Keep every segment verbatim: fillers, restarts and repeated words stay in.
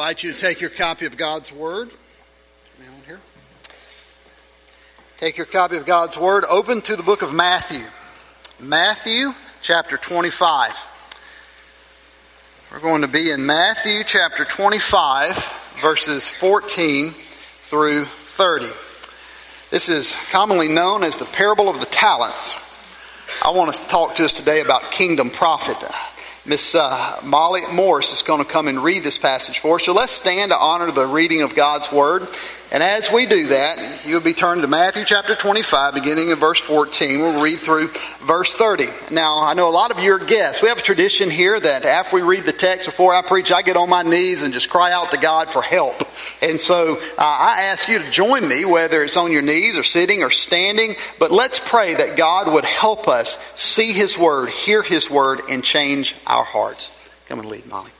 invite you to take your copy of God's Word. Here. Take your copy of God's Word, open to the book of Matthew. Matthew chapter twenty-five. We're going to be in Matthew chapter twenty-five, verses fourteen through thirty. This is commonly known as the parable of the talents. I want to talk to us today about kingdom profit. Miss uh, Molly Morris is going to come and read this passage for us. So let's stand to honor the reading of God's Word. And as we do that, you'll be turned to Matthew chapter twenty-five, beginning in verse fourteen. We'll read through verse thirty. Now, I know a lot of you are guests. We have a tradition here that after we read the text before I preach, I get on my knees and just cry out to God for help. And so uh, I ask you to join me, whether it's on your knees or sitting or standing. But let's pray that God would help us see His Word, hear His Word, and change our hearts. Come and lead, Molly.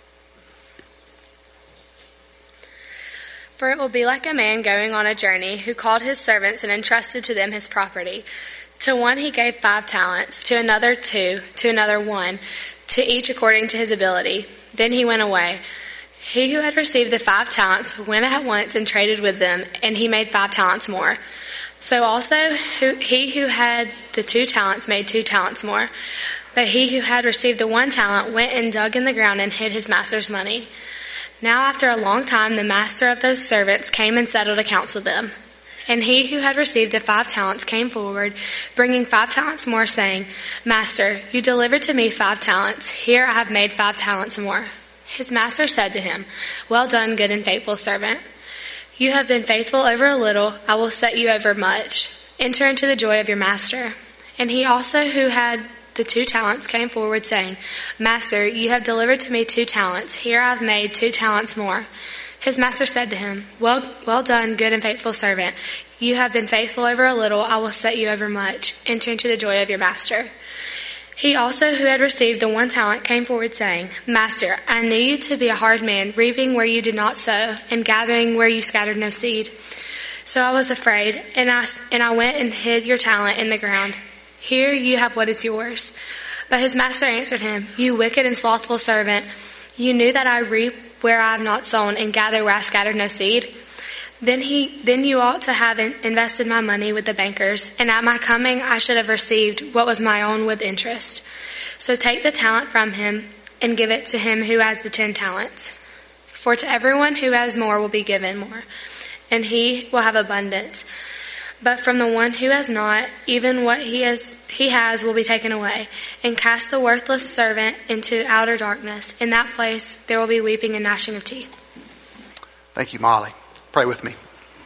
For it will be like a man going on a journey who called his servants and entrusted to them his property. To one he gave five talents, to another two, to another one, to each according to his ability. Then he went away. He who had received the five talents went at once and traded with them, and he made five talents more. So also who, he who had the two talents made two talents more. But he who had received the one talent went and dug in the ground and hid his master's money. Now after a long time the master of those servants came and settled accounts with them. And he who had received the five talents came forward, bringing five talents more, saying, Master, you delivered to me five talents. Here I have made five talents more. His master said to him, Well done, good and faithful servant. You have been faithful over a little, I will set you over much. Enter into the joy of your master. And he also who had the two talents came forward, saying, Master, you have delivered to me two talents. Here I have made two talents more. His master said to him, Well, well done, good and faithful servant. You have been faithful over a little, I will set you over much. Enter into the joy of your master. He also who had received the one talent came forward, saying, Master, I knew you to be a hard man, reaping where you did not sow, and gathering where you scattered no seed. So I was afraid, and I, and I went and hid your talent in the ground. Here you have what is yours. But his master answered him, You wicked and slothful servant, you knew that I reap where I have not sown, and gather where I scattered no seed. Then he, then you ought to have invested my money with the bankers, and at my coming I should have received what was my own with interest. So take the talent from him, and give it to him who has the ten talents. For to everyone who has more will be given more, and he will have abundance. But from the one who has not, even what he has he has will be taken away. And cast the worthless servant into outer darkness. In that place there will be weeping and gnashing of teeth. Thank you, Molly. Pray with me.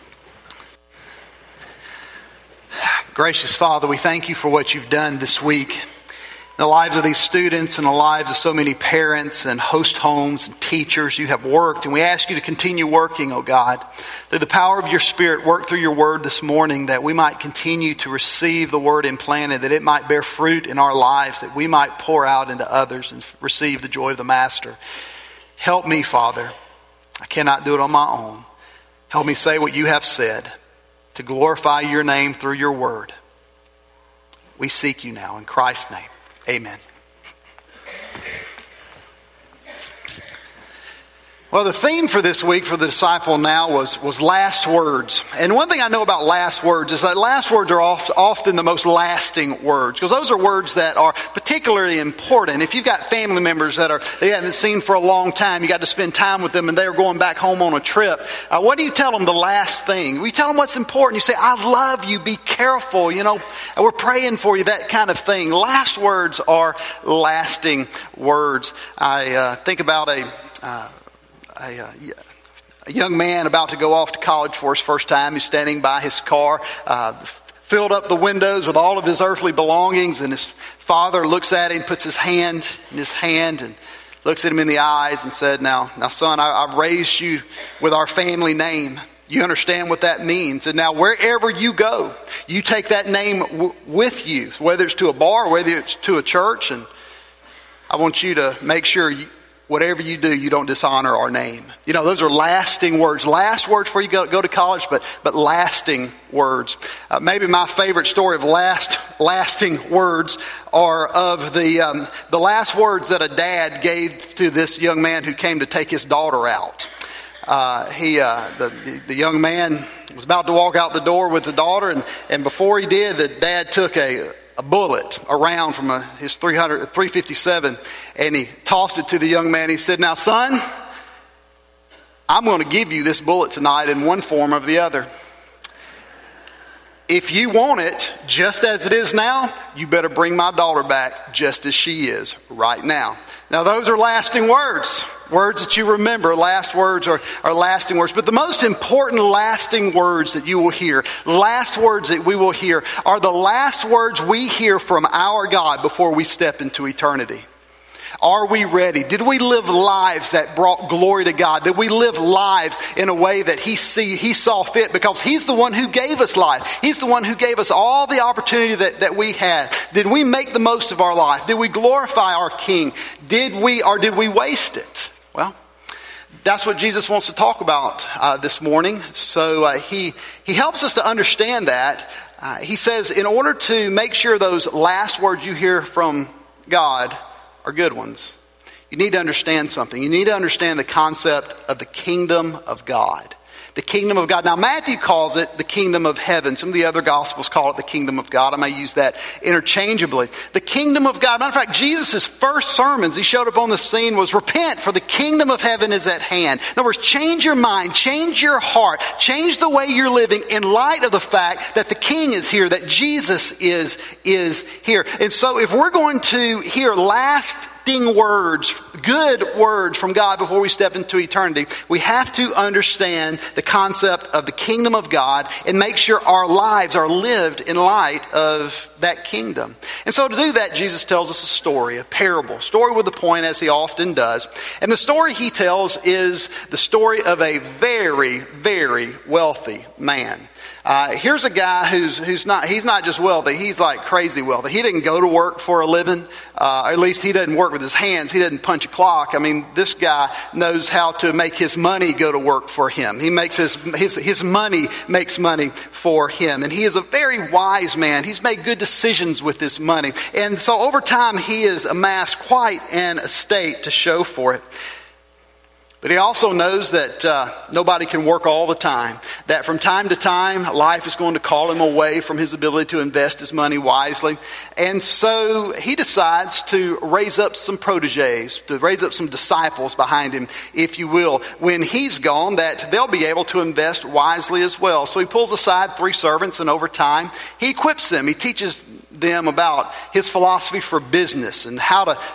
Gracious Father, we thank you for what you've done this week. In the lives of these students and the lives of so many parents and host homes and teachers, you have worked, and we ask you to continue working, oh God. Through the power of your Spirit, work through your word this morning, that we might continue to receive the word implanted, that it might bear fruit in our lives, that we might pour out into others and receive the joy of the Master. Help me, Father. I cannot do it on my own. Help me say what you have said to glorify your name through your word. We seek you now in Christ's name. Amen. Well, the theme for this week for the disciple now was, was last words. And one thing I know about last words is that last words are oft, often the most lasting words, because those are words that are particularly important. If you've got family members that are they haven't seen for a long time, you got to spend time with them and they're going back home on a trip, uh, what do you tell them the last thing? We tell them what's important. You say, I love you, be careful, you know, we're praying for you, that kind of thing. Last words are lasting words. I uh, think about a... Uh, A, uh, a young man about to go off to college for his first time. He's standing by his car, uh, filled up the windows with all of his earthly belongings, and his father looks at him, puts his hand in his hand, and looks at him in the eyes and said, now, now son, I, I've raised you with our family name. You understand what that means. And now wherever you go, you take that name w- with you, whether it's to a bar, whether it's to a church, and I want you to make sure you, whatever you do, you don't dishonor our name. You know, those are lasting words. Last words before you go, go to college, but but lasting words. Uh, maybe my favorite story of last lasting words are of the um, the last words that a dad gave to this young man who came to take his daughter out. Uh, he uh, the, the the young man was about to walk out the door with the daughter, and, and before he did, the dad took a a bullet, a round from a, his three hundred, three fifty-seven, and he tossed it to the young man. He said, "Now, son, I'm going to give you this bullet tonight in one form or the other. If you want it just as it is now, you better bring my daughter back just as she is right now." Now, those are lasting words. Words that you remember. Last words are, are lasting words. But the most important lasting words that you will hear, last words that we will hear, are the last words we hear from our God before we step into eternity. Are we ready? Did we live lives that brought glory to God? Did we live lives in a way that He see He saw fit? Because He's the one who gave us life. He's the one who gave us all the opportunity that, that we had. Did we make the most of our life? Did we glorify our King? Did we, or did we waste it? Well, that's what Jesus wants to talk about uh, this morning. So uh, he he helps us to understand that. Uh, he says, in order to make sure those last words you hear from God are good ones, you need to understand something. You need to understand the concept of the kingdom of God. The kingdom of God. Now, Matthew calls it the kingdom of heaven. Some of the other gospels call it the kingdom of God. I may use that interchangeably. The kingdom of God. Matter of fact, Jesus' first sermons, he showed up on the scene, was repent, for the kingdom of heaven is at hand. In other words, change your mind, change your heart, change the way you're living in light of the fact that the King is here, that Jesus is, is here. And so if we're going to hear last words, good words from God before we step into eternity, we have to understand the concept of the kingdom of God and make sure our lives are lived in light of that kingdom. And so to do that, Jesus tells us a story, a parable, story with a point, as he often does. And the story he tells is the story of a very, very wealthy man. Uh, here's a guy who's who's not, he's not just wealthy, he's like crazy wealthy. He didn't go to work for a living, uh, or at least he doesn't work with his hands. He doesn't punch a clock. I mean, this guy knows how to make his money go to work for him. He makes his, his, his money makes money for him. And he is a very wise man. He's made good decisions with his money. And so over time, he has amassed quite an estate to show for it. But he also knows that uh, nobody can work all the time. That from time to time, life is going to call him away from his ability to invest his money wisely. And so he decides to raise up some proteges, to raise up some disciples behind him, if you will. When he's gone, that they'll be able to invest wisely as well. So he pulls aside three servants, and over time, he equips them. He teaches them about his philosophy for business and how to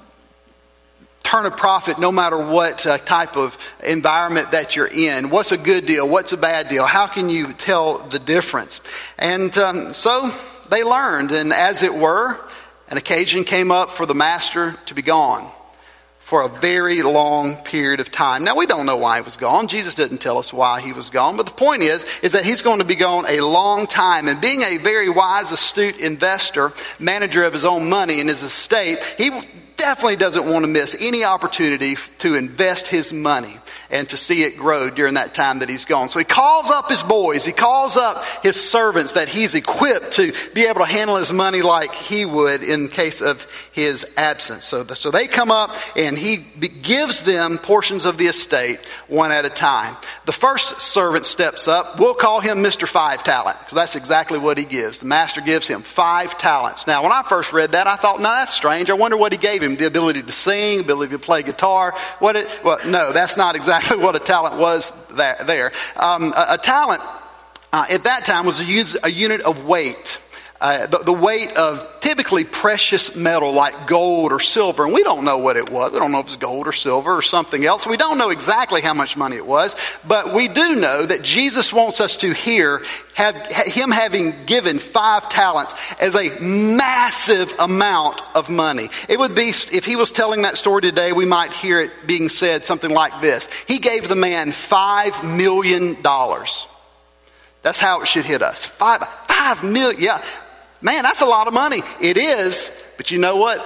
turn a profit no matter what uh, type of environment that you're in. What's a good deal? What's a bad deal? How can you tell the difference? And um, so they learned, and as it were, an occasion came up for the master to be gone for a very long period of time. Now, we don't know why he was gone. Jesus didn't tell us why he was gone. But the point is, is that he's going to be gone a long time. And being a very wise, astute investor, manager of his own money and his estate, he definitely doesn't want to miss any opportunity to invest his money and to see it grow during that time that he's gone. So he calls up his boys. He calls up his servants that he's equipped to be able to handle his money like he would in case of his absence. So, the, so they come up and he gives them portions of the estate one at a time. The first servant steps up. We'll call him Mister Five Talent, because that's exactly what he gives. The master gives him five talents. Now, when I first read that, I thought, no, that's strange. I wonder what he gave him. The ability to sing, ability to play guitar. What it? Well, no, that's not exactly what a talent was there. there. Um, a, a talent uh, at that time was a, use, a unit of weight. Uh, the, the weight of typically precious metal like gold or silver. And we don't know what it was. We don't know if it was gold or silver or something else. We don't know exactly how much money it was. But we do know that Jesus wants us to hear have, him having given five talents as a massive amount of money. It would be, if he was telling that story today, we might hear it being said something like this. He gave the man five million dollars. That's how it should hit us. Five, five million, yeah. Man, that's a lot of money. It is, but you know what?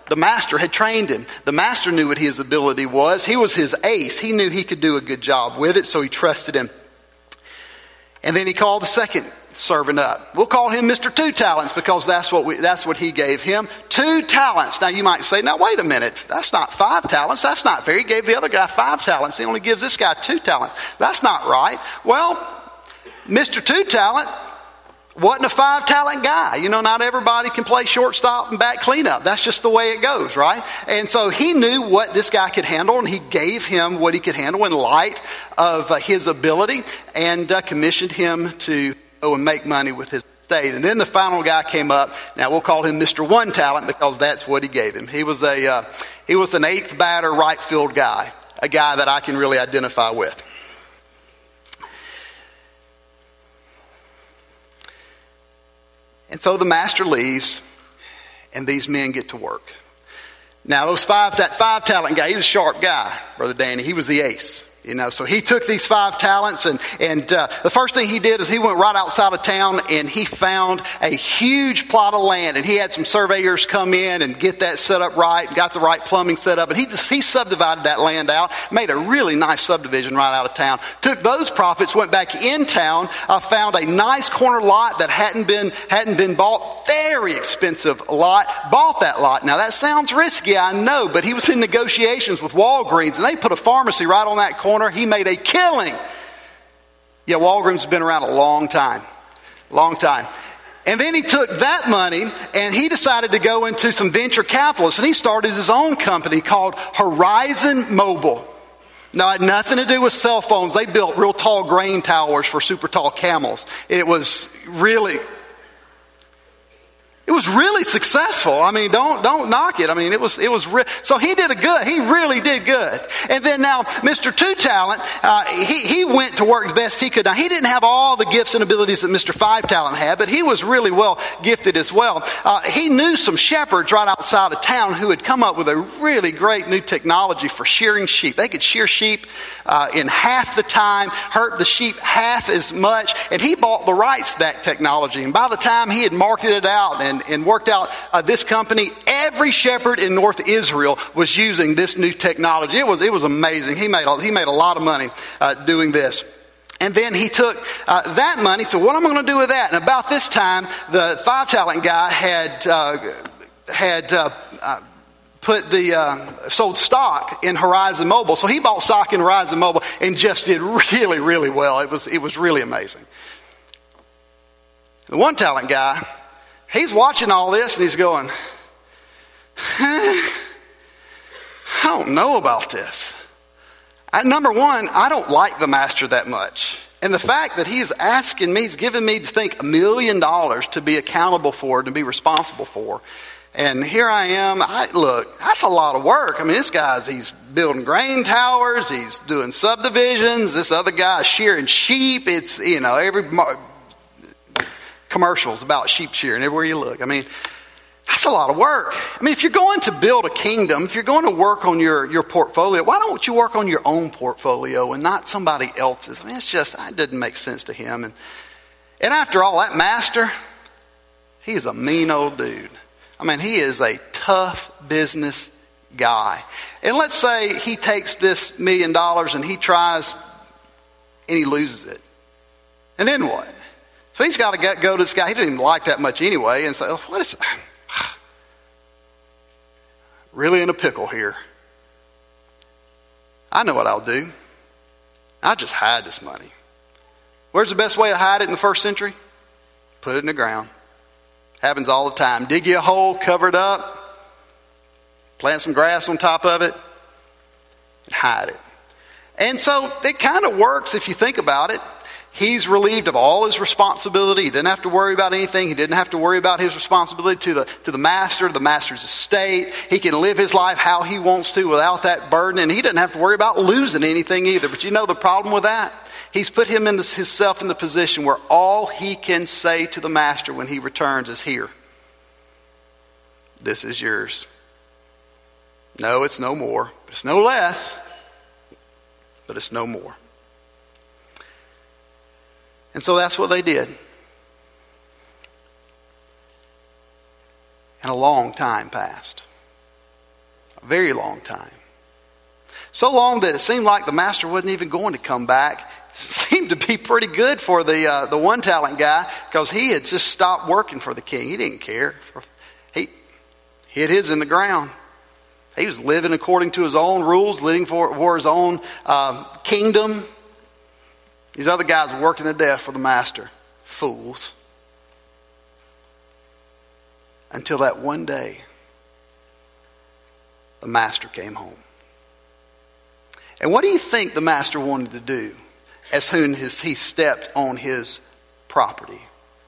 The master had trained him. The master knew what his ability was. He was his ace. He knew he could do a good job with it, so he trusted him. And then he called the second servant up. We'll call him Mister Two Talents because that's what we, that's what he gave him. Two talents. Now you might say, now wait a minute. That's not five talents. That's not fair. He gave the other guy five talents. He only gives this guy two talents. That's not right. Well, Mister Two Talent wasn't a five-talent guy. You know, not everybody can play shortstop and back cleanup. That's just the way it goes, right? And so he knew what this guy could handle, and he gave him what he could handle in light of uh, his ability, and uh, commissioned him to go and make money with his estate. And then the final guy came up. Now we'll call him Mister One Talent because that's what he gave him. He was a uh, he was an eighth batter right field guy, a guy that I can really identify with. And so the master leaves, and these men get to work. Now, those five, that five talent guy, he's a sharp guy, Brother Danny. He was the ace. You know, so he took these five talents, and, and uh, the first thing he did is he went right outside of town and he found a huge plot of land, and he had some surveyors come in and get that set up right, and got the right plumbing set up, and he just, he subdivided that land out, made a really nice subdivision right out of town, took those profits, went back in town, uh, found a nice corner lot that hadn't been, hadn't been bought, very expensive lot, bought that lot. Now that sounds risky, I know, but he was in negotiations with Walgreens, and they put a pharmacy right on that corner. He made a killing. Yeah, Walgreens has been around a long time. Long time. And then he took that money and he decided to go into some venture capitalists, and he started his own company called Horizon Mobile. Now, it had nothing to do with cell phones. They built real tall grain towers for super tall camels. It was really... It was really successful. I mean, don't don't knock it. I mean, it was it was re- so he did a good. He really did good. And then now, Mister Two Talent, uh, he he went to work as best he could. Now, he didn't have all the gifts and abilities that Mister Five Talent had, but he was really well gifted as well. Uh, he knew some shepherds right outside of town who had come up with a really great new technology for shearing sheep. They could shear sheep uh, in half the time, hurt the sheep half as much, and he bought the rights to that technology. And by the time he had marketed it out and and worked out uh, this company, every shepherd in North Israel was using this new technology. It was it was amazing. He made a, he made a lot of money uh, doing this. And then he took uh, that money. So what am I going to do with that? And about this time, the five talent guy had uh, had uh, uh, put the uh, sold stock in Horizon Mobile. So he bought stock in Horizon Mobile and just did really really well. It was it was really amazing. The one talent guy, he's watching all this and he's going, I don't know about this. I, number one, I don't like the master that much. And the fact that he's asking me, he's giving me to think a million dollars to be accountable for, to be responsible for. And here I am. I, look, that's a lot of work. I mean, this guy's, he's building grain towers. He's doing subdivisions. This other guy's shearing sheep. It's, you know, every... commercials about sheep shearing everywhere you look. I mean, that's a lot of work. I mean, if you're going to build a kingdom, if you're going to work on your, your portfolio, why don't you work on your own portfolio and not somebody else's? I mean, it's just, it didn't make sense to him. And, and after all, that master, he's a mean old dude. I mean, he is a tough business guy. And let's say he takes this million dollars and he tries and he loses it. And then what? So he's got to get, go to this guy he didn't even like that much anyway and say, oh, what is, really in a pickle here. I know what I'll do. I'll just hide this money. Where's the best way to hide it in the first century? Put it in the ground. Happens all the time. Dig you a hole, cover it up, plant some grass on top of it, and hide it. And so it kind of works if you think about it. He's relieved of all his responsibility. He didn't have to worry about anything. He didn't have to worry about his responsibility to the, to the master, the master's estate. He can live his life how he wants to without that burden. And he doesn't have to worry about losing anything either. But you know the problem with that? He's put him in this, himself in the position where all he can say to the master when he returns is, here, this is yours. No, it's no more. It's no less, but it's no more. And so that's what they did. And a long time passed. A very long time. So long that it seemed like the master wasn't even going to come back. Seemed to be pretty good for the uh, the one talent guy, because he had just stopped working for the king. He didn't care. He hid his in the ground. He was living according to his own rules, living for, for his own um, kingdom. These other guys were working to death for the master. Fools. Until that one day, the master came home. And what do you think the master wanted to do as soon as he stepped on his property?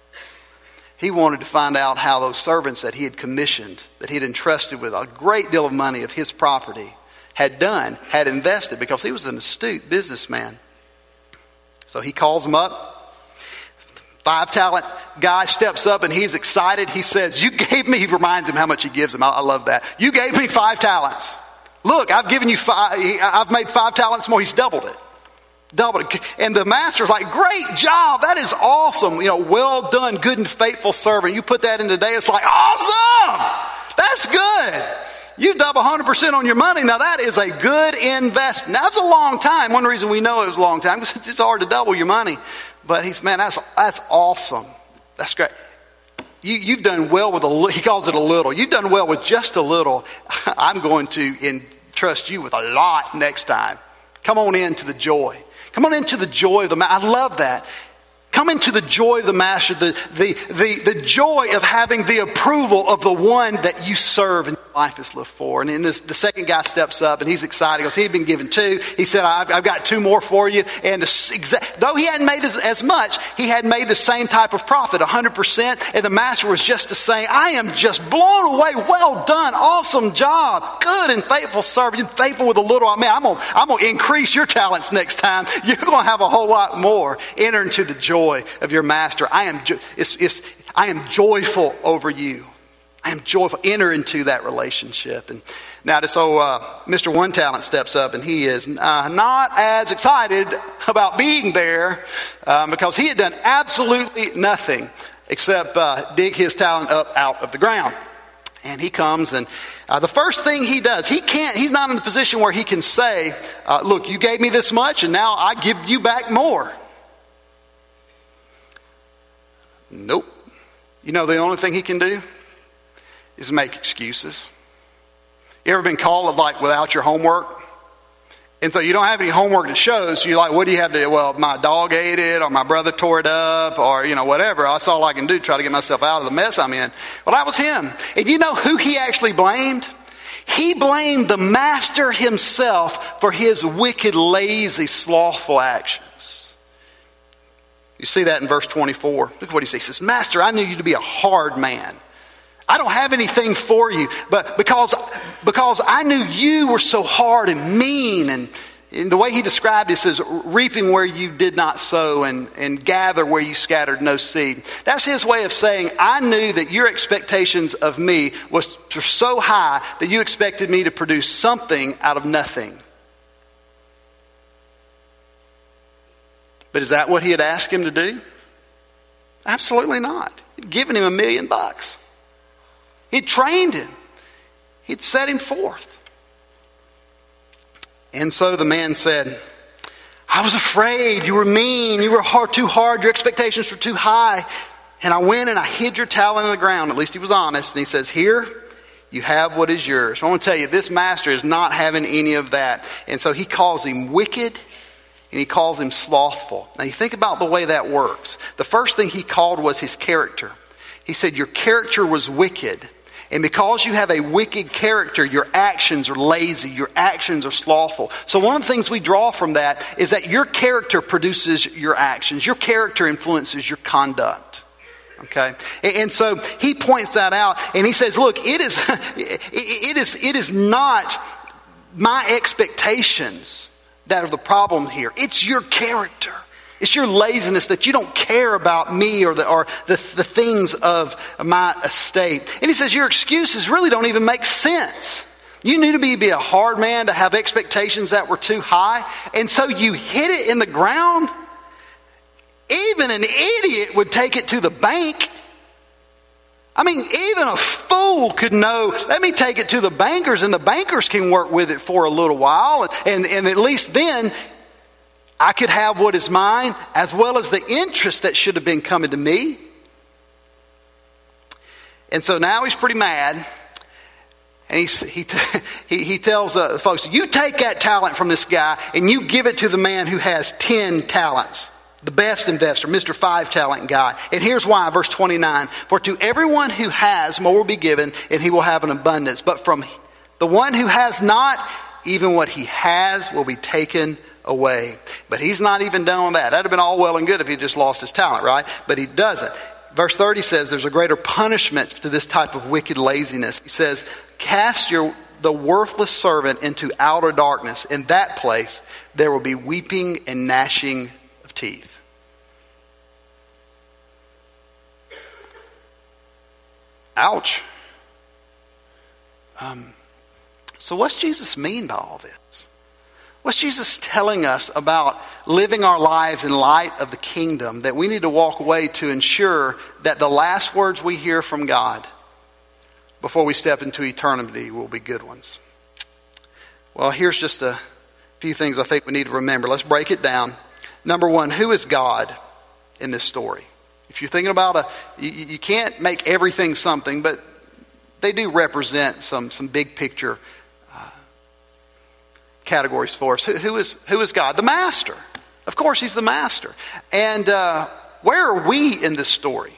He wanted to find out how those servants that he had commissioned, that he had entrusted with a great deal of money of his property, had done, had invested, because he was an astute businessman. So he calls them up. Five talent guy steps up and he's excited. He says, you gave me, he reminds him how much he gives him. I, I love that. You gave me five talents. Look, I've given you five, I've made five talents more. He's doubled it. Doubled it. And the master's like, great job. That is awesome. You know, well done, good and faithful servant. You put that in today, it's like, awesome. That's good. You double one hundred percent on your money. Now that is a good investment. Now that's a long time. One reason we know it was a long time, because it's hard to double your money. But he's, man, that's that's awesome. That's great. You, you've done well with a, he calls it a little. You've done well with just a little. I'm going to entrust you with a lot next time. Come on into the joy. Come on into the joy of the master. I love that. Come into the joy of the master, the, the, the, the joy of having the approval of the one that you serve and life is lived for. And then this, the second guy steps up and he's excited. He goes, he had been given two. He said, I've, I've got two more for you. And exa- though he hadn't made as, as much, he had made the same type of profit, one hundred percent. And the master was just the same. I am just blown away. Well done. Awesome job. Good and faithful servant. You're faithful with a little. Man, I'm going I'm to increase your talents next time. You're going to have a whole lot more. Enter into the joy of your master. I am, jo- it's, it's, I am joyful over you. I am joyful. Enter into that relationship. And now, so uh, Mister One Talent steps up, and he is uh, not as excited about being there um, because he had done absolutely nothing except uh, dig his talent up out of the ground. And he comes, and uh, the first thing he does, he can't. He's not in the position where he can say, uh, "Look, you gave me this much, and now I give you back more." Nope. You know the only thing he can do is make excuses. You ever been called like without your homework? And so you don't have any homework to show, so you're like, what do you have to do? Well, my dog ate it, or my brother tore it up, or, you know, whatever. That's all I can do, try to get myself out of the mess I'm in. Well, that was him. And you know who he actually blamed? He blamed the master himself for his wicked, lazy, slothful actions. You see that in verse twenty-four. Look what he says. He says, Master, I knew you to be a hard man. I don't have anything for you, but because, because I knew you were so hard and mean, and, and the way he described it says, reaping where you did not sow and, and gather where you scattered no seed. That's his way of saying, I knew that your expectations of me was so high that you expected me to produce something out of nothing. But is that what he had asked him to do? Absolutely not. He'd given him a million bucks. He'd trained him. He'd set him forth. And so the man said, I was afraid. You were mean. You were hard, too hard. Your expectations were too high. And I went and I hid your talent in the ground. At least he was honest. And he says, here, you have what is yours. I want to tell you, this master is not having any of that. And so he calls him wicked. And he calls him slothful. Now you think about the way that works. The first thing he called was his character. He said your character was wicked. And because you have a wicked character, your actions are lazy. Your actions are slothful. So one of the things we draw from that is that your character produces your actions. Your character influences your conduct. Okay? And so he points that out and he says, look, it is, it is, it is not my expectations that are the problem here. It's your character. It's your laziness that you don't care about me or the or the, the things of my estate. And he says your excuses really don't even make sense. You knew to be, be a hard man, to have expectations that were too high. And so you hid it in the ground. Even an idiot would take it to the bank. I mean, even a fool could know, let me take it to the bankers, and the bankers can work with it for a little while. And, and, and at least then, I could have what is mine, as well as the interest that should have been coming to me. And so now he's pretty mad. And he's, he, he, he tells uh, the folks, you take that talent from this guy, and you give it to the man who has ten talents. The best investor, Mister Five Talent guy. And here's why, verse twenty-nine. For to everyone who has, more will be given, and he will have an abundance. But from the one who has not, even what he has will be taken away. But he's not even done on that. That'd have been all well and good if he just lost his talent, right? But he doesn't. Verse thirty says there's a greater punishment to this type of wicked laziness. He says, cast your the worthless servant into outer darkness. In that place there will be weeping and gnashing of teeth. Ouch. Um, so what's Jesus mean by all this? What's Jesus telling us about living our lives in light of the kingdom that we need to walk away to ensure that the last words we hear from God before we step into eternity will be good ones? Well, here's just a few things I think we need to remember. Let's break it down. Number one, who is God in this story? If you're thinking about a, you, you can't make everything something, but they do represent some, some big picture uh, categories for us. Who, who is who is God? The master. Of course, he's the master. And uh, where are we in this story?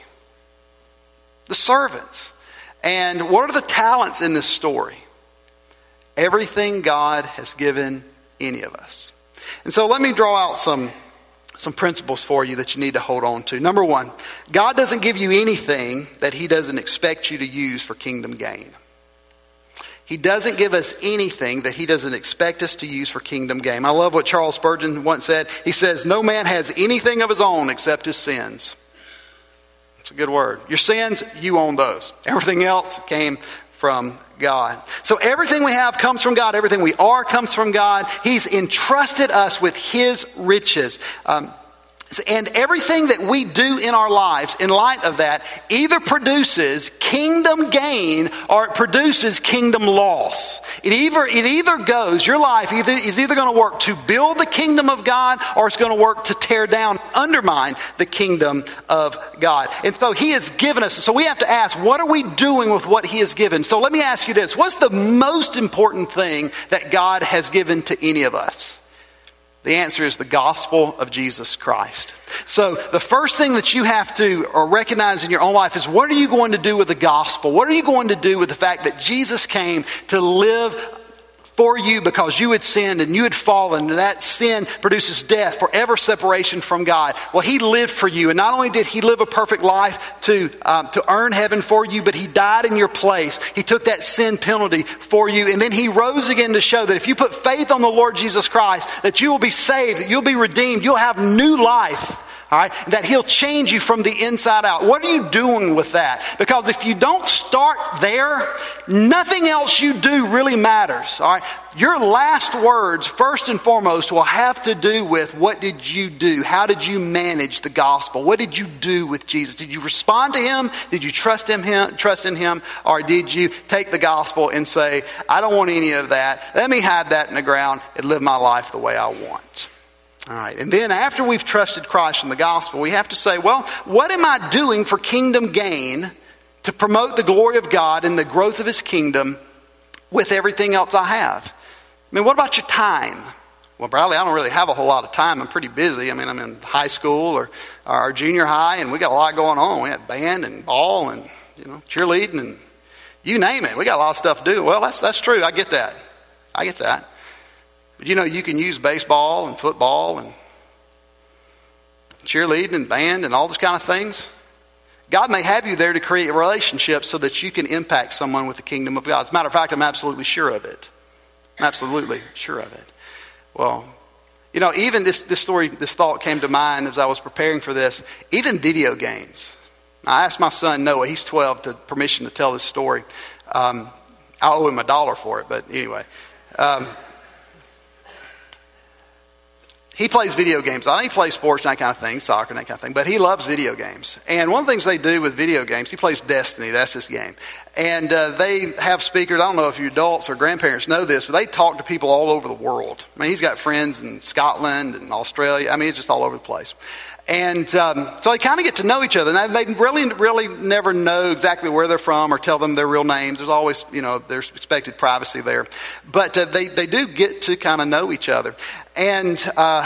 The servants. And what are the talents in this story? Everything God has given any of us. And so let me draw out some Some principles for you that you need to hold on to. Number one, God doesn't give you anything that he doesn't expect you to use for kingdom gain. He doesn't give us anything that he doesn't expect us to use for kingdom gain. I love what Charles Spurgeon once said. He says, no man has anything of his own except his sins. It's a good word. Your sins, you own those. Everything else came from God. So everything we have comes from God. Everything we are comes from God. He's entrusted us with his riches. Um, and everything that we do in our lives in light of that either produces kingdom gain or it produces kingdom loss. It either, it either goes, your life either, is either going to work to build the kingdom of God or it's going to work to tear down, undermine the kingdom of God. And so he has given us, so we have to ask, what are we doing with what he has given? So let me ask you this. What's the most important thing that God has given to any of us? The answer is the gospel of Jesus Christ. So the first thing that you have to recognize in your own life is, what are you going to do with the gospel? What are you going to do with the fact that Jesus came to live for you because you had sinned and you had fallen, and that sin produces death, forever separation from God? Well, he lived for you, and not only did he live a perfect life to um, to earn heaven for you, but he died in your place. He took that sin penalty for you, and then he rose again to show that if you put faith on the Lord Jesus Christ, that you will be saved, that you'll be redeemed, you'll have new life. All right, that he'll change you from the inside out. What are you doing with that? Because if you don't start there, nothing else you do really matters. All right, your last words, first and foremost, will have to do with what did you do? How did you manage the gospel? What did you do with Jesus? Did you respond to him? Did you trust him, him trust in him? Or did you take the gospel and say, I don't want any of that. Let me hide that in the ground and live my life the way I want. All right, and then after we've trusted Christ in the gospel, we have to say, well, what am I doing for kingdom gain to promote the glory of God and the growth of his kingdom with everything else I have? I mean, what about your time? Well, Bradley, I don't really have a whole lot of time. I'm pretty busy. I mean, I'm in high school or, or junior high, and we got a lot going on. We had band and ball and, you know, cheerleading and you name it. We got a lot of stuff to do. Well, that's that's true. I get that. I get that. But you know, you can use baseball and football and cheerleading and band and all those kind of things. God may have you there to create relationships so that you can impact someone with the kingdom of God. As a matter of fact, I'm absolutely sure of it. I'm absolutely sure of it. Well, you know, even this, this story, this thought came to mind as I was preparing for this. Even video games. Now, I asked my son Noah, he's twelve, to permission to tell this story. Um, I owe him a dollar for it, but anyway. Um, he plays video games. I know he plays sports and that kind of thing, soccer and that kind of thing, but he loves video games. And one of the things they do with video games, he plays Destiny, that's his game. And uh, they have speakers, I don't know if you adults or grandparents know this, but they talk to people all over the world. I mean, he's got friends in Scotland and Australia. I mean, it's just all over the place. And um, so they kind of get to know each other. Now, they really, really never know exactly where they're from or tell them their real names. There's always, you know, there's expected privacy there. But uh, they, they do get to kind of know each other. And uh,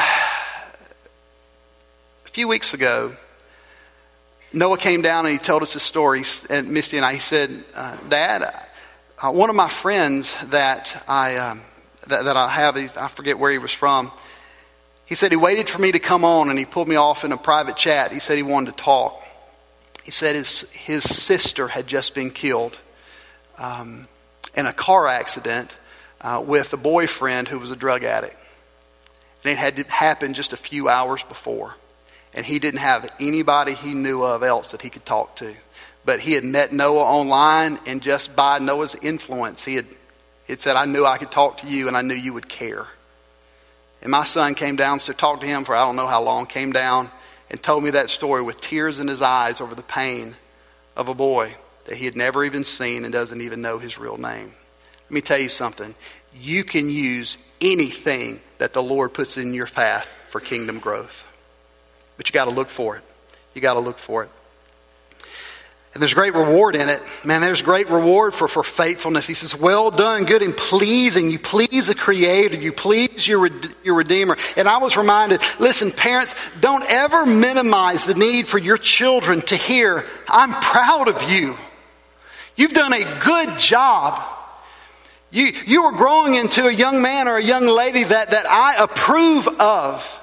a few weeks ago, Noah came down and he told us his story. And Misty and I, he said, uh, Dad, uh, one of my friends that I, um, that, that I have, I forget where he was from, he said he waited for me to come on and he pulled me off in a private chat. He said he wanted to talk. He said his his sister had just been killed um, in a car accident uh, with a boyfriend who was a drug addict. And it had happened just a few hours before. And he didn't have anybody he knew of else that he could talk to. But he had met Noah online, and just by Noah's influence, he had, he had said, I knew I could talk to you and I knew you would care. And my son came down to talk to him for I don't know how long, came down and told me that story with tears in his eyes over the pain of a boy that he had never even seen and doesn't even know his real name. Let me tell you something. You can use anything that the Lord puts in your path for kingdom growth. But you got to look for it. You got to look for it. And there's great reward in it. Man, there's great reward for, for faithfulness. He says, well done, good and pleasing. You please the Creator. You please your, your Redeemer. And I was reminded, listen, parents, don't ever minimize the need for your children to hear, I'm proud of you. You've done a good job. You, you are growing into a young man or a young lady that, that I approve of.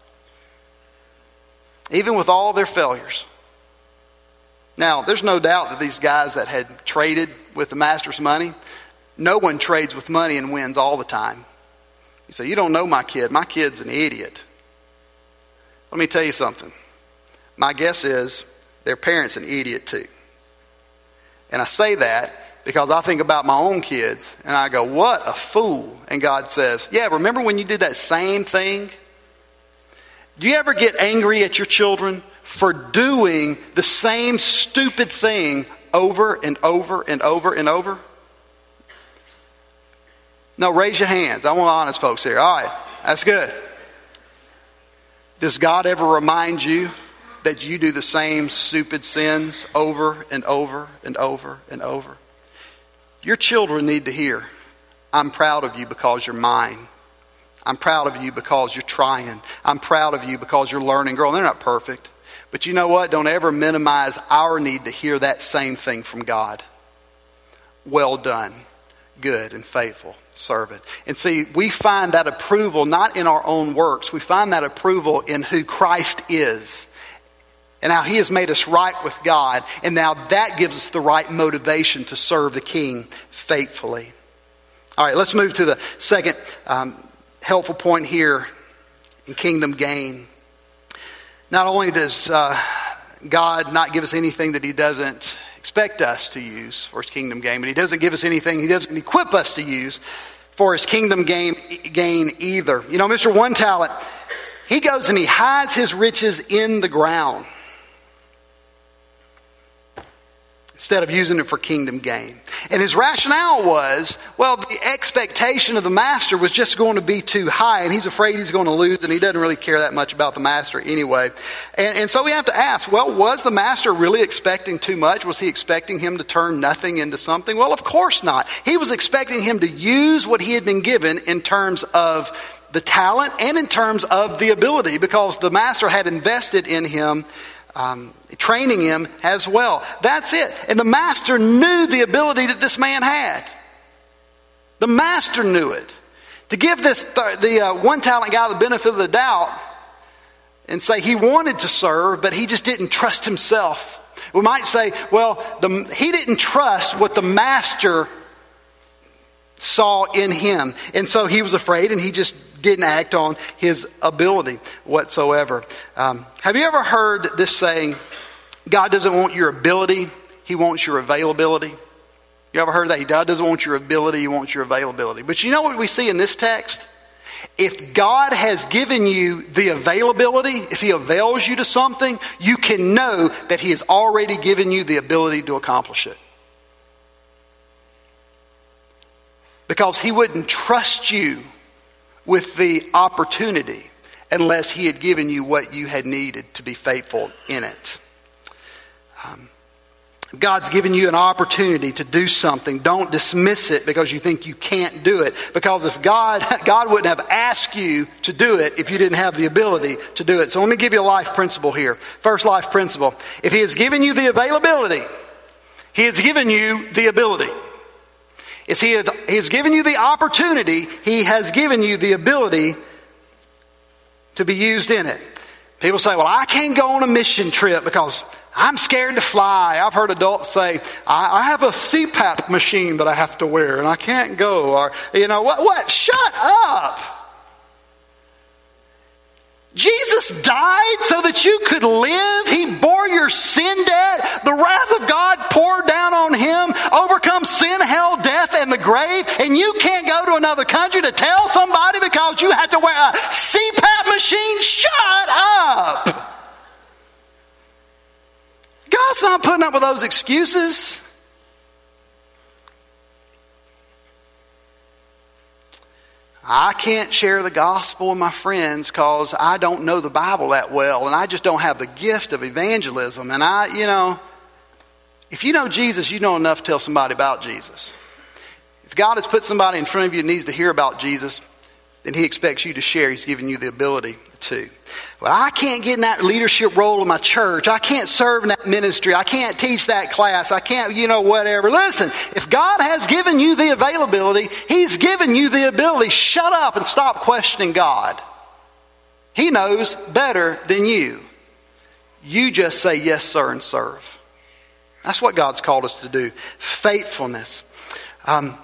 Even with all their failures. Now, there's no doubt that these guys that had traded with the master's money, no one trades with money and wins all the time. You say, you don't know my kid. My kid's an idiot. Let me tell you something. My guess is their parent's an idiot too. And I say that because I think about my own kids and I go, what a fool. And God says, yeah, remember when you did that same thing? Do you ever get angry at your children for doing the same stupid thing over and over and over and over? No, raise your hands. I want honest folks here. All right, that's good. Does God ever remind you that you do the same stupid sins over and over and over and over? Your children need to hear, I'm proud of you because you're mine. I'm proud of you because you're trying. I'm proud of you because you're learning. Girl, they're not perfect. But you know what? Don't ever minimize our need to hear that same thing from God. Well done, good and faithful servant. And see, we find that approval not in our own works. We find that approval in who Christ is. And how He has made us right with God. And now that gives us the right motivation to serve the King faithfully. All right, let's move to the second um, helpful point here in kingdom gain. Not only does uh, God not give us anything that He doesn't expect us to use for His kingdom gain, but He doesn't give us anything He doesn't equip us to use for His kingdom gain, gain either. You know, Mister One Talent, he goes and he hides his riches in the ground instead of using it for kingdom gain. And his rationale was, well, the expectation of the master was just going to be too high, and he's afraid he's going to lose, and he doesn't really care that much about the master anyway. And, and so we have to ask, well, was the master really expecting too much? Was he expecting him to turn nothing into something? Well, of course not. He was expecting him to use what he had been given in terms of the talent and in terms of the ability, because the master had invested in him, Um, training him as well. That's it. And the master knew the ability that this man had. The master knew it. To give this th- the uh, one talent guy the benefit of the doubt and say he wanted to serve, but he just didn't trust himself. We might say, well, the, he didn't trust what the master saw in him. And so he was afraid and he just didn't act on his ability whatsoever. Um, have you ever heard this saying, God doesn't want your ability, He wants your availability? You ever heard that? God doesn't want your ability, He wants your availability. But you know what we see in this text? If God has given you the availability, if he avails you to something, you can know that he has already given you the ability to accomplish it. Because he wouldn't trust you with the opportunity unless he had given you what you had needed to be faithful in it. Um, God's given you an opportunity to do something. Don't dismiss it because you think you can't do it. Because if God, God wouldn't have asked you to do it if you didn't have the ability to do it. So let me give you a life principle here. First life principle. If he has given you the availability, he has given you the ability. If he has, he has given you the opportunity, he has given you the ability to be used in it. People say, well, I can't go on a mission trip because I'm scared to fly. I've heard adults say, I, I have a C PAP machine that I have to wear and I can't go. Or, you know, what, what? Shut up. Jesus died so that you could live. He bore your sin debt. The wrath of God poured down on him, overcome sin, hell, death, and the grave. And you can't go to another country to tell somebody because you have to wear a C PAP machine. Shut up. God's not putting up with those excuses. I can't share the gospel with my friends because I don't know the Bible that well and I just don't have the gift of evangelism. And I, you know, if you know Jesus, you know enough to tell somebody about Jesus. If God has put somebody in front of you that needs to hear about Jesus, then he expects you to share. He's given you the ability to. Well, I can't get in that leadership role in my church. I can't serve in that ministry. I can't teach that class. I can't, you know, whatever. Listen, if God has given you the availability, he's given you the ability. Shut up and stop questioning God. He knows better than you. You just say yes, sir, and serve. That's what God's called us to do. Faithfulness. Um,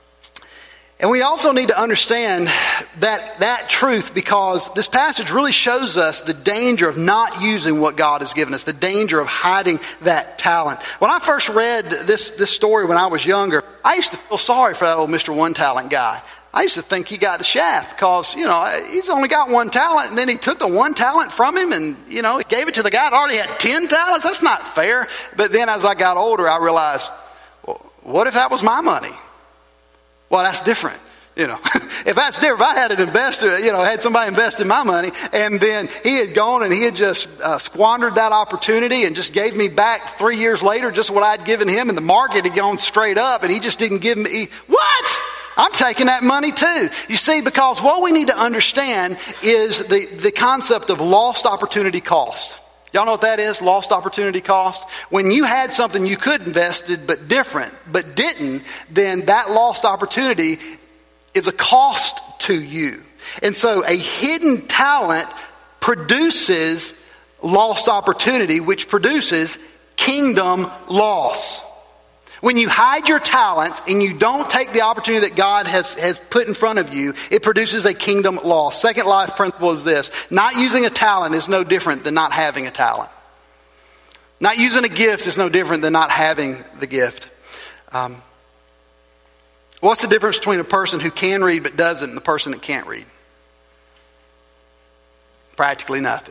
And we also need to understand that, that truth because this passage really shows us the danger of not using what God has given us, the danger of hiding that talent. When I first read this, this story when I was younger, I used to feel sorry for that old Mister One Talent guy. I used to think he got the shaft because, you know, he's only got one talent and then he took the one talent from him and, you know, he gave it to the guy that already had ten talents. That's not fair. But then as I got older, I realized, well, what if that was my money? Well, that's different. You know, if that's different, if I had an investor, you know, had somebody invest in my money and then he had gone and he had just uh, squandered that opportunity and just gave me back three years later just what I'd given him and the market had gone straight up and he just didn't give me, he, what? I'm taking that money too. You see, because what we need to understand is the, the concept of lost opportunity cost. Y'all know what that is? Lost opportunity cost. When you had something you could invested but different, but didn't, then that lost opportunity is a cost to you. And so a hidden talent produces lost opportunity, which produces kingdom loss. When you hide your talent and you don't take the opportunity that God has, has put in front of you, it produces a kingdom loss. Second life principle is this. Not using a talent is no different than not having a talent. Not using a gift is no different than not having the gift. Um, what's the difference between a person who can read but doesn't and the person that can't read? Practically nothing.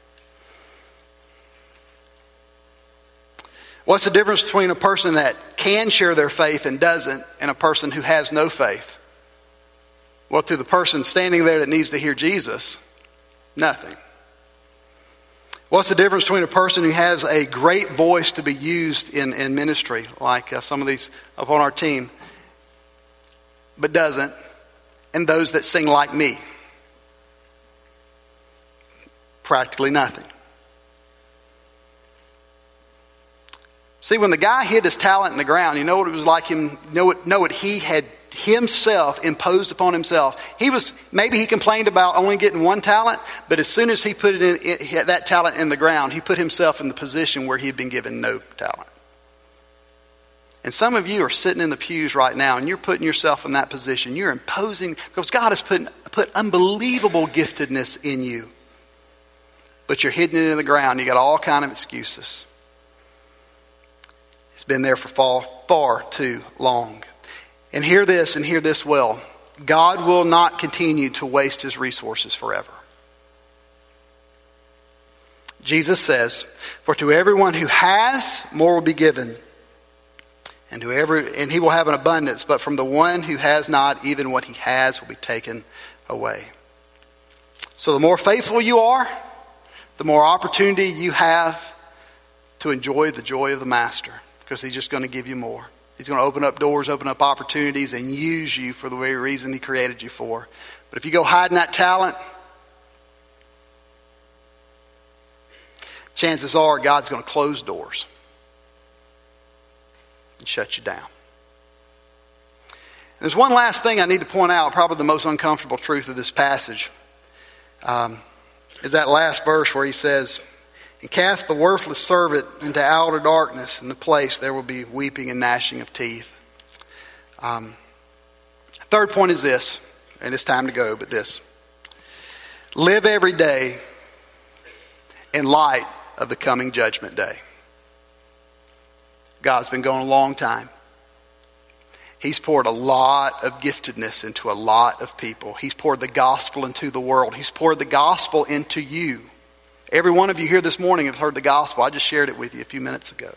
What's the difference between a person that can share their faith and doesn't and a person who has no faith? Well, to the person standing there that needs to hear Jesus, nothing. What's the difference between a person who has a great voice to be used in, in ministry, like uh, some of these up on our team, but doesn't, and those that sing like me? Practically nothing. See, when the guy hid his talent in the ground, you know what it was like him, know what, know what he had himself imposed upon himself. He was, maybe he complained about only getting one talent, but as soon as he put it in, it, that talent in the ground, he put himself in the position where he had been given no talent. And some of you are sitting in the pews right now and you're putting yourself in that position. You're imposing, because God has put, put unbelievable giftedness in you. But you're hiding it in the ground. You got all kind of excuses. It's been there for far, far too long. And hear this and hear this well. God will not continue to waste his resources forever. Jesus says, for to everyone who has, more will be given. And to every, and he will have an abundance. But from the one who has not, even what he has will be taken away. So the more faithful you are, the more opportunity you have to enjoy the joy of the Master. Because he's just going to give you more. He's going to open up doors, open up opportunities, and use you for the very reason he created you for. But if you go hiding that talent, chances are God's going to close doors and shut you down. There's one last thing I need to point out, probably the most uncomfortable truth of this passage. Um, is that last verse where he says, and cast the worthless servant into outer darkness. In the place there will be weeping and gnashing of teeth. Um, third point is this, and it's time to go, but this. Live every day in light of the coming judgment day. God's been going a long time. He's poured a lot of giftedness into a lot of people. He's poured the gospel into the world. He's poured the gospel into you. Every one of you here this morning have heard the gospel. I just shared it with you a few minutes ago.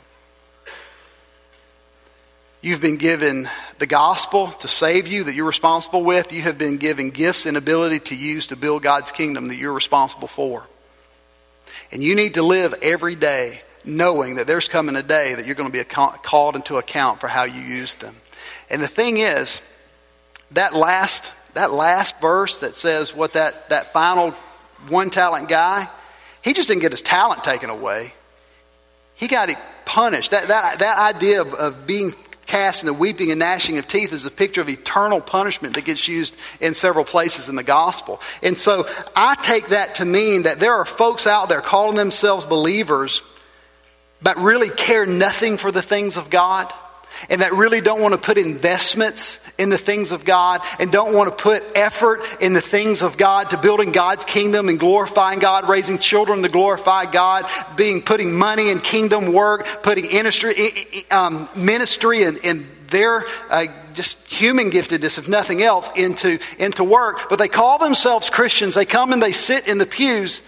You've been given the gospel to save you that you're responsible with. You have been given gifts and ability to use to build God's kingdom that you're responsible for. And you need to live every day knowing that there's coming a day that you're going to be called into account for how you use them. And the thing is, that last that last verse that says what that, that final one talent guy, he just didn't get his talent taken away. He got it punished. That that that idea of, of being cast in the weeping and gnashing of teeth is a picture of eternal punishment that gets used in several places in the gospel. And so I take that to mean that there are folks out there calling themselves believers but really care nothing for the things of God, and that really don't want to put investments in the things of God, and don't want to put effort in the things of God to building God's kingdom and glorifying God, raising children to glorify God, being putting money in kingdom work, putting industry, um, ministry and, and their uh, just human giftedness, if nothing else, into, into work. But they call themselves Christians. They come and they sit in the pews,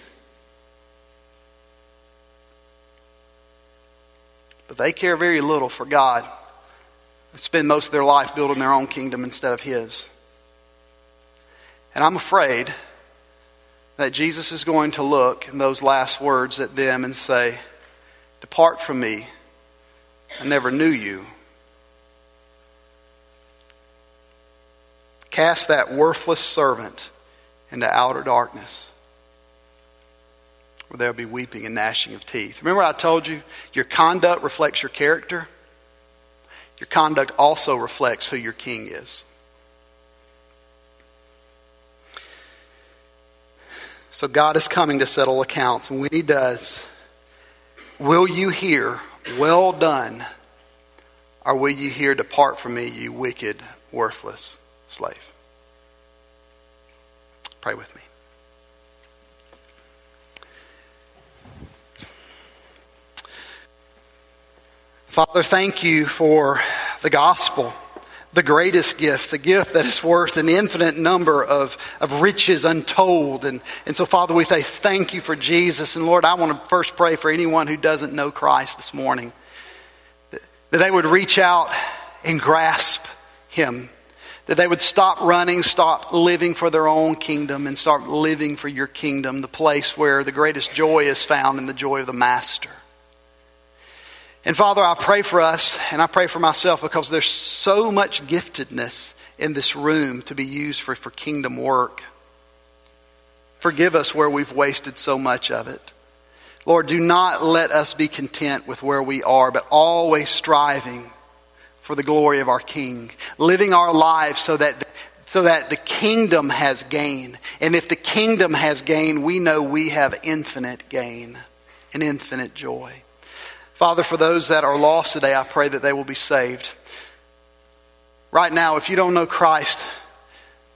but they care very little for God. They spend most of their life building their own kingdom instead of his. And I'm afraid that Jesus is going to look in those last words at them and say, depart from me, I never knew you. Cast that worthless servant into outer darkness, where there'll be weeping and gnashing of teeth. Remember I told you, your conduct reflects your character. Your conduct also reflects who your king is. So God is coming to settle accounts. And when he does, will you hear, well done, or will you hear, depart from me, you wicked, worthless slave? Pray with me. Father, thank you for the gospel, the greatest gift, the gift that is worth an infinite number of, of riches untold. And, and so, Father, we say thank you for Jesus. And Lord, I want to first pray for anyone who doesn't know Christ this morning, that, that they would reach out and grasp him, that they would stop running, stop living for their own kingdom, and start living for your kingdom, the place where the greatest joy is found in the joy of the Master. And Father, I pray for us, and I pray for myself, because there's so much giftedness in this room to be used for, for kingdom work. Forgive us where we've wasted so much of it. Lord, do not let us be content with where we are, but always striving for the glory of our King. Living our lives so that, so that the kingdom has gain. And if the kingdom has gain, we know we have infinite gain and infinite joy. Father, for those that are lost today, I pray that they will be saved. Right now, if you don't know Christ,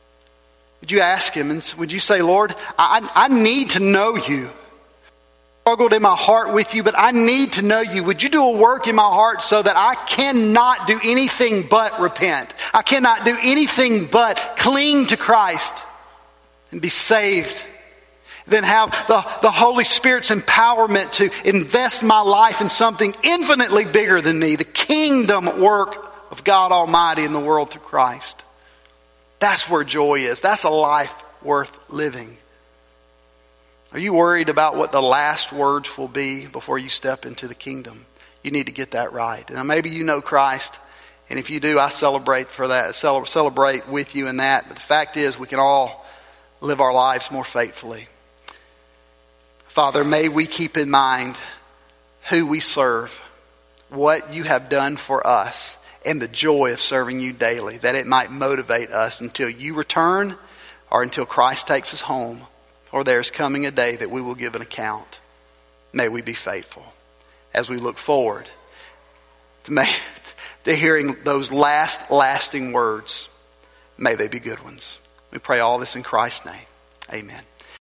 would you ask him and would you say, Lord, I, I need to know you. I struggled in my heart with you, but I need to know you. Would you do a work in my heart so that I cannot do anything but repent? I cannot do anything but cling to Christ and be saved. Then have the, the Holy Spirit's empowerment to invest my life in something infinitely bigger than me, the kingdom work of God Almighty in the world through Christ. That's where joy is. That's a life worth living. Are you worried about what the last words will be before you step into the kingdom? You need to get that right. And maybe you know Christ, and if you do, I celebrate for that. Celebrate with you in that. But the fact is, we can all live our lives more faithfully. Father, may we keep in mind who we serve, what you have done for us, and the joy of serving you daily, that it might motivate us until you return or until Christ takes us home, or there's coming a day that we will give an account. May we be faithful as we look forward to, may, to hearing those last lasting words. May they be good ones. We pray all this in Christ's name. Amen.